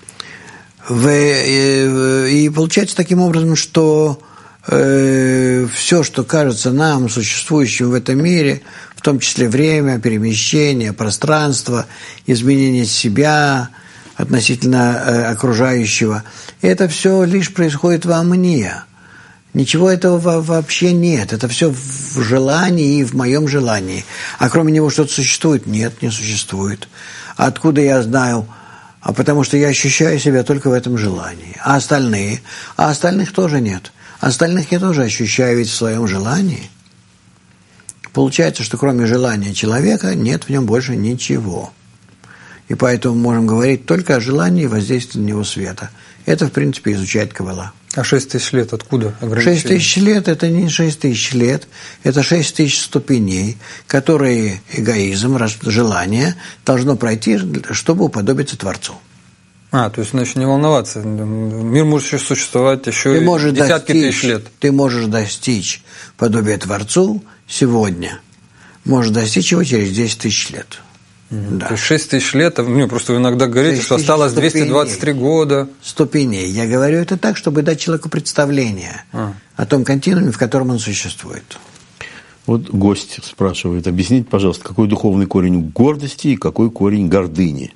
И получается таким образом, что э, все, что кажется нам, существующим в этом мире, в том числе время, перемещение, пространство, изменение себя относительно э, окружающего, это все лишь происходит во мне. Ничего этого вообще нет. Это все в желании и в моем желании. А кроме него что-то существует? Нет, не существует. А откуда я знаю? А потому что я ощущаю себя только в этом желании. А остальные? А остальных тоже нет. Остальных я тоже ощущаю ведь в своем желании. Получается, что кроме желания человека нет в нем больше ничего. И поэтому можем говорить только о желании и воздействии на него света. Это, в принципе, изучает Каббала. А шесть тысяч лет откуда ограничение? Шесть тысяч лет – это не шесть тысяч лет, это шесть тысяч ступеней, которые эгоизм, желание должно пройти, чтобы уподобиться Творцу. А, то есть, значит, не волноваться. Мир может еще существовать еще ты десятки достичь, тысяч лет. Ты можешь достичь подобия Творцу сегодня, можешь достичь его через десять тысяч лет. Mm-hmm. Да. То есть шесть тысяч лет, ну, просто вы иногда говорите, что осталось двести двадцать три года. Ступеней. Я говорю это так, чтобы дать человеку представление а. о том континууме, в котором он существует. Вот гость спрашивает, объясните, пожалуйста, какой духовный корень гордости и какой корень гордыни?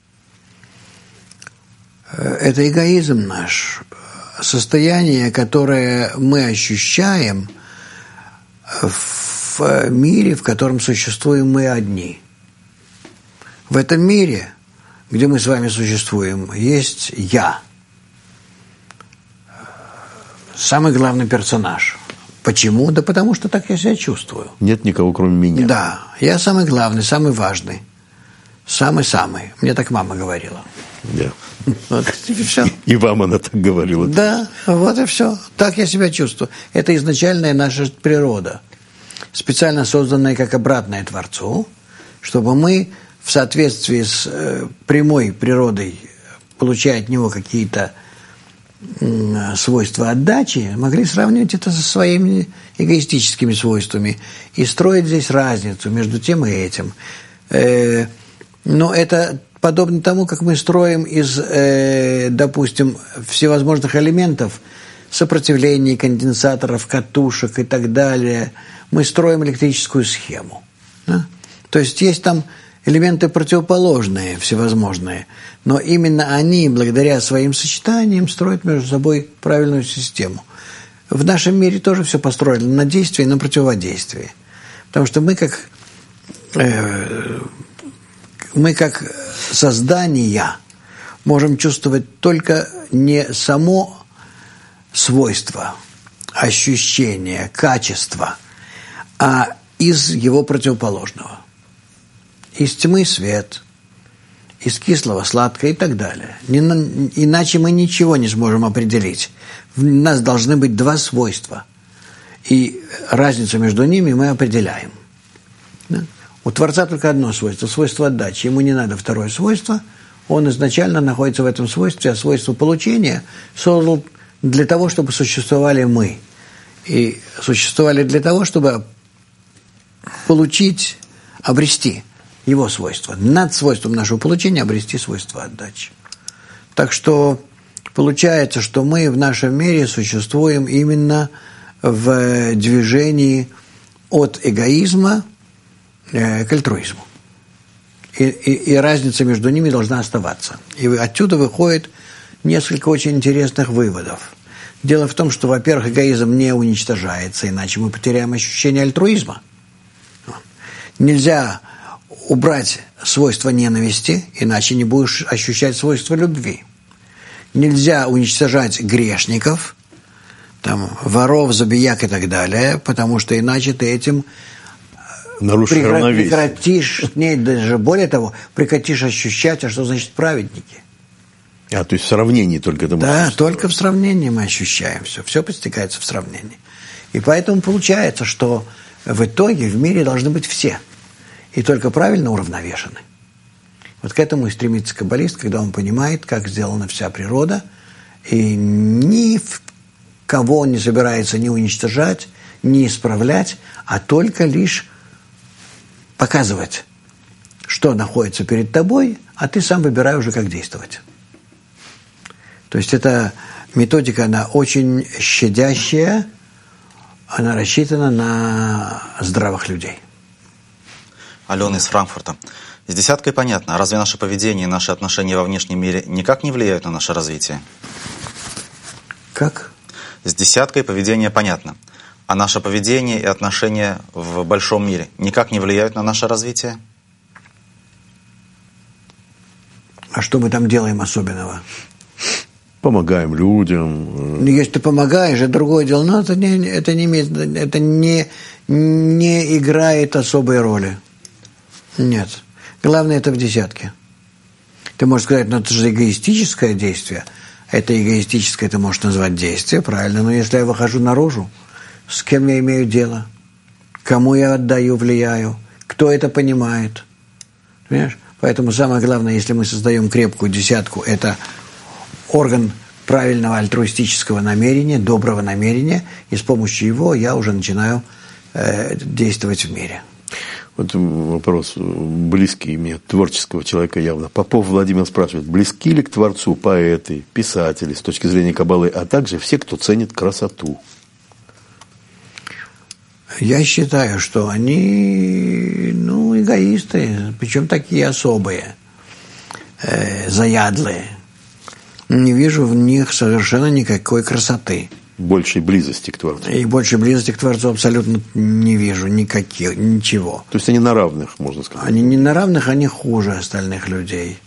Это эгоизм наш. Состояние, которое мы ощущаем в в мире, в котором существуем мы одни. В этом мире, где мы с вами существуем, есть я. Самый главный персонаж. Почему? Да потому что так я себя чувствую. Нет никого, кроме меня. Да, я самый главный, самый важный. Самый-самый. Мне так мама говорила. Да. Вот и все. И вам она так говорила. Да, вот и все. Так я себя чувствую. Это изначальная наша природа, специально созданная как обратная Творцу, чтобы мы в соответствии с э, прямой природой, получая от него какие-то э, свойства отдачи, могли сравнивать это со своими эгоистическими свойствами и строить здесь разницу между тем и этим. Э, но это подобно тому, как мы строим из, э, допустим, всевозможных элементов, сопротивлений, конденсаторов, катушек и так далее, мы строим электрическую схему. Да? То есть есть там элементы противоположные, всевозможные, но именно они, благодаря своим сочетаниям, строят между собой правильную систему. В нашем мире тоже все построено на действии и на противодействии. Потому что мы как... Э, мы как создания можем чувствовать только не само свойство, ощущение, качество, а из его противоположного. Из тьмы свет, из кислого сладкое и так далее. Иначе мы ничего не сможем определить. У нас должны быть два свойства. И разницу между ними мы определяем. Да? У Творца только одно свойство – свойство отдачи. Ему не надо второе свойство. Он изначально находится в этом свойстве, а свойство получения создал для того, чтобы существовали мы. И существовали для того, чтобы получить, обрести его свойства. Над свойством нашего получения обрести свойство отдачи. Так что получается, что мы в нашем мире существуем именно в движении от эгоизма к альтруизму. И, и, и разница между ними должна оставаться. И отсюда выходит несколько очень интересных выводов. Дело в том, что, во-первых, эгоизм не уничтожается, иначе мы потеряем ощущение альтруизма. Нельзя убрать свойство ненависти, иначе не будешь ощущать свойство любви. Нельзя уничтожать грешников, там, воров, забияк и так далее, потому что иначе ты этим нарушишь равновесие. Прекратишь, нет, даже более того, прекратишь ощущать, а что значит праведники. А, то есть в сравнении только это может. Да, только в сравнении мы ощущаем все. Все постигается в сравнении. И поэтому получается, что в итоге в мире должны быть все. И только правильно уравновешены. Вот к этому и стремится каббалист, когда он понимает, как сделана вся природа, и ни в кого он не собирается ни уничтожать, ни исправлять, а только лишь показывать, что находится перед тобой, а ты сам выбирай уже, как действовать. То есть эта методика, она очень щадящая, она рассчитана на здравых людей. Алена из Франкфурта. С десяткой понятно. А разве наше поведение и наши отношения во внешнем мире никак не влияют на наше развитие? Как? С десяткой поведение понятно. А наше поведение и отношения в большом мире никак не влияют на наше развитие? А что мы там делаем особенного? Помогаем людям. Если ты помогаешь, это другое дело. Но это не, это не, имеет, это не, не играет особой роли. Нет. Главное, это в десятке. Ты можешь сказать, ну это же эгоистическое действие. Это эгоистическое ты можешь назвать действие, правильно. Но если я выхожу наружу, с кем я имею дело? Кому я отдаю, влияю? Кто это понимает? Понимаешь? Поэтому самое главное, если мы создаем крепкую десятку, это орган правильного альтруистического намерения, доброго намерения, и с помощью его я уже начинаю э, действовать в мире. Вот вопрос близкий мне, творческого человека явно. Попов Владимир спрашивает, близки ли к Творцу поэты, писатели с точки зрения каббалы, а также все, кто ценит красоту? Я считаю, что они, ну, эгоисты, причем такие особые, э, заядлые. Не вижу в них совершенно никакой красоты. большей близости к Творцу. И большей близости к Творцу абсолютно не вижу никаких, ничего. То есть они на равных, можно сказать. Они не на равных, они хуже остальных людей.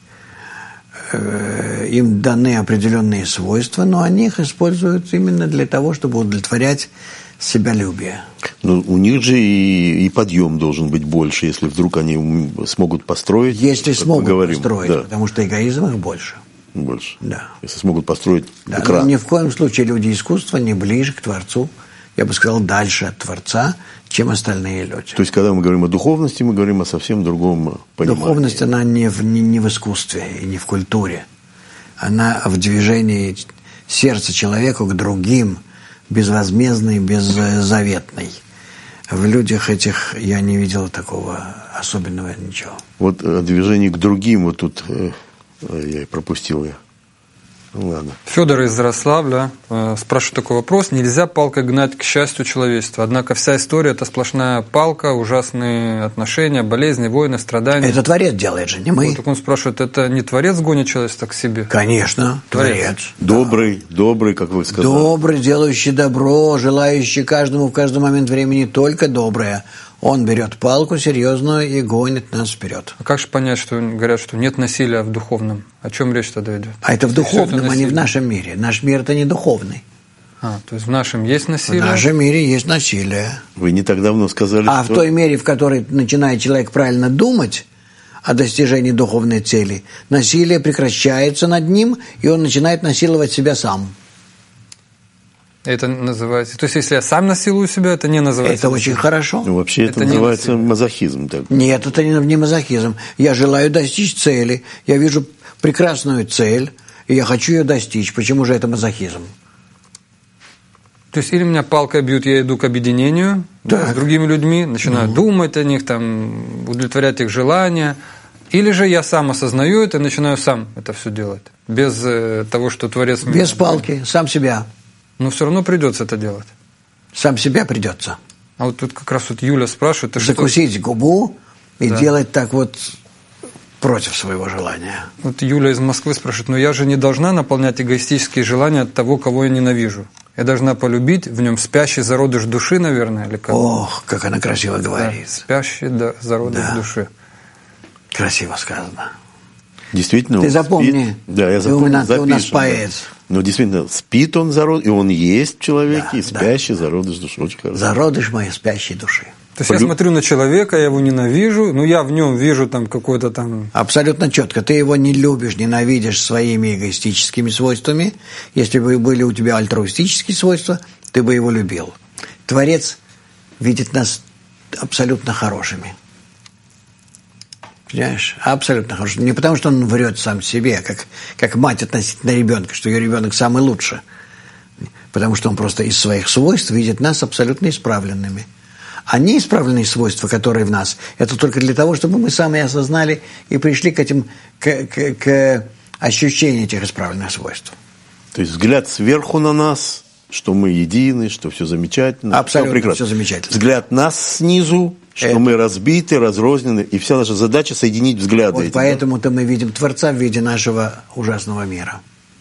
Им даны определенные свойства, но они их используют именно для того, чтобы удовлетворять себялюбие. Но у них же и, и подъем должен быть больше, если вдруг они смогут построить. Если смогут говорим, построить, да. потому что эгоизм их больше. Больше. Да. Если смогут построить Да, экран. но ни в коем случае люди искусства не ближе к Творцу, я бы сказал, дальше от Творца, чем остальные люди. То есть, когда мы говорим о духовности, мы говорим о совсем другом понимании. Духовность, она не в, не, не в искусстве и не в культуре. Она в движении сердца человека к другим, безвозмездной, беззаветной. В людях этих я не видел такого особенного ничего. Вот о движении к другим, вот тут э, я и пропустил я. Ну ладно. Федор из Ярославля э, спрашивает такой вопрос. Нельзя палкой гнать к счастью человечества. Однако вся история – это сплошная палка, ужасные отношения, болезни, войны, страдания. Это Творец делает же, не мы. Вот так он спрашивает, это не Творец гонит человечество к себе? Конечно, Творец. Творец. Добрый, да. добрый, как вы сказали. Добрый, делающий добро, желающий каждому в каждый момент времени только доброе. Он берет палку серьезную и гонит нас вперед. А как же понять, что говорят, что нет насилия в духовном? О чем речь тогда идет? А это в Если духовном, это а не в нашем мире. Наш мир – это не духовный. А, то есть в нашем есть насилие? В нашем мире есть насилие. Вы не так давно сказали, А что... в той мере, в которой начинает человек правильно думать о достижении духовной цели, насилие прекращается над ним, и он начинает насиловать себя сам. Это называется... То есть если я сам насилую себя, это не называется... Это очень хорошо. Ну, вообще это, Это не называется насилие. мазохизм. Так. Нет, это не, не мазохизм. Я желаю достичь цели. Я вижу прекрасную цель, и я хочу ее достичь. Почему же это мазохизм? То есть или меня палкой бьют, я иду к объединению да, с другими людьми, начинаю ну. думать о них, там, удовлетворять их желания. Или же я сам осознаю это и начинаю сам это все делать. Без э, того, что Творец... Без палки, сам себя. Но все равно придется это делать. Сам себя придется. А вот тут как раз вот Юля спрашивает... Закусить что... губу и да. делать так вот против своего желания. Вот Юля из Москвы спрашивает, но я же не должна наполнять эгоистические желания от того, кого я ненавижу. Я должна полюбить в нем спящий зародыш души, наверное, или как? Ох, как она красиво говорит. Да, спящий да, зародыш да. души. Красиво сказано. Действительно, ты запомни, спит. Да, я запомню, ты, у нас, ты у нас запишем, поэт. Да. Но действительно, спит он зародыш, и он есть в человеке, Да, и спящий да. зародыш души. Очень хорошо. Зародыш моей спящей души. То есть Полю... я смотрю на человека, я его ненавижу, но я в нем вижу там какой-то там... Абсолютно четко. Ты его не любишь, ненавидишь своими эгоистическими свойствами. Если бы были у тебя альтруистические свойства, ты бы его любил. Творец видит нас абсолютно хорошими. Понимаешь? Абсолютно хорошими. Не потому, что он врет сам себе, как, как мать относительно ребенка, что ее ребенок самый лучший. Потому что он просто из своих свойств видит нас абсолютно исправленными. А неисправленные свойства, которые в нас, это только для того, чтобы мы сами осознали и пришли к этим, к, к, к ощущению этих исправленных свойств. То есть взгляд сверху на нас, что мы едины, что все замечательно. Абсолютно все, все замечательно. Взгляд нас снизу, что это... мы разбиты, разрознены, и вся наша задача соединить взгляды. Вот эти, поэтому-то да? мы видим Творца в виде нашего ужасного мира.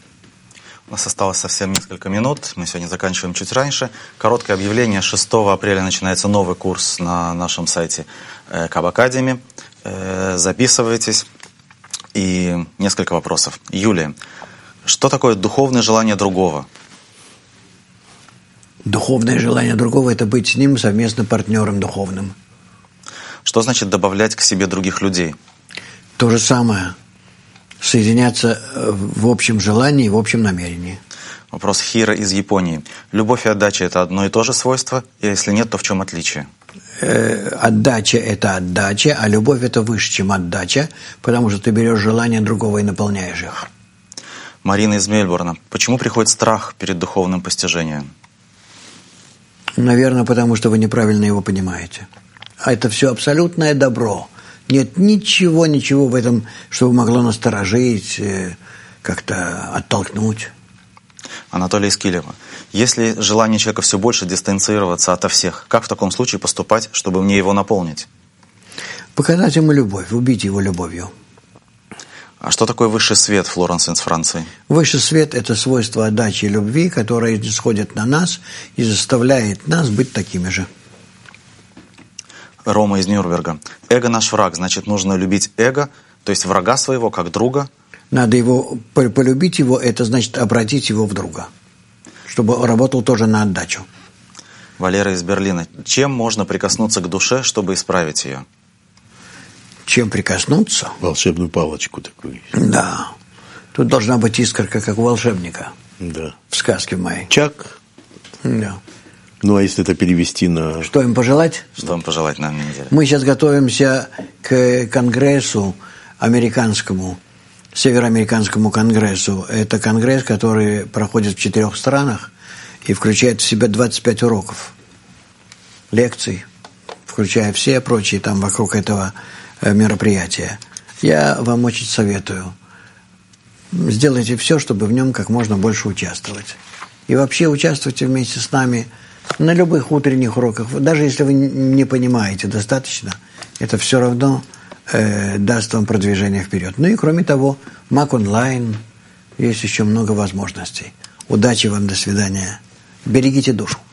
У нас осталось совсем несколько минут. Мы сегодня заканчиваем чуть раньше. Короткое объявление. шестого апреля начинается новый курс на нашем сайте Каб Академи. Записывайтесь. И несколько вопросов. Юлия, что такое духовное желание другого? Духовное желание другого – это быть с ним совместно партнером духовным. Что значит добавлять к себе других людей? То же самое. Соединяться в общем желании и в общем намерении. Вопрос Хира из Японии. Любовь и отдача – это одно и то же свойство? И если нет, то в чем отличие? Э, отдача – это отдача, а любовь – это выше, чем отдача, потому что ты берешь желания другого и наполняешь их. Марина из Мельбурна. Почему приходит страх перед духовным постижением? Наверное, потому что вы неправильно его понимаете. А это все абсолютное добро. Нет ничего, ничего в этом, что могло насторожить, как-то оттолкнуть. Анатолий из Килева. Если желание человека все больше дистанцироваться ото всех, как в таком случае поступать, чтобы мне его наполнить? Показать ему любовь, убить его любовью. А что такое высший свет, Флоренс из Франции? Высший свет – это свойство отдачи и любви, которое исходит на нас и заставляет нас быть такими же. Рома из Нюрнберга. Эго наш враг, значит, нужно любить эго, то есть врага своего, как друга. Надо его полюбить его, это значит обратить его в друга, чтобы он работал тоже на отдачу. Валера из Берлина. Чем можно прикоснуться к душе, чтобы исправить ее? Чем прикоснуться? Волшебную палочку такую. Да. Тут должна быть искорка, как у волшебника. Да. В сказке моей. Чак. Да. Ну, а если это перевести на... Что им пожелать? Что вам пожелать на неделе? Мы сейчас готовимся к конгрессу американскому, североамериканскому конгрессу. Это конгресс, который проходит в четырех странах и включает в себя двадцать пять уроков, лекций, включая все прочие там вокруг этого мероприятия. Я вам очень советую. Сделайте все, чтобы в нем как можно больше участвовать. И вообще участвуйте вместе с нами на любых утренних уроках. Даже если вы не понимаете достаточно, это все равно э, даст вам продвижение вперед. Ну и кроме того, Мак онлайн, есть еще много возможностей. Удачи вам, до свидания. Берегите душу.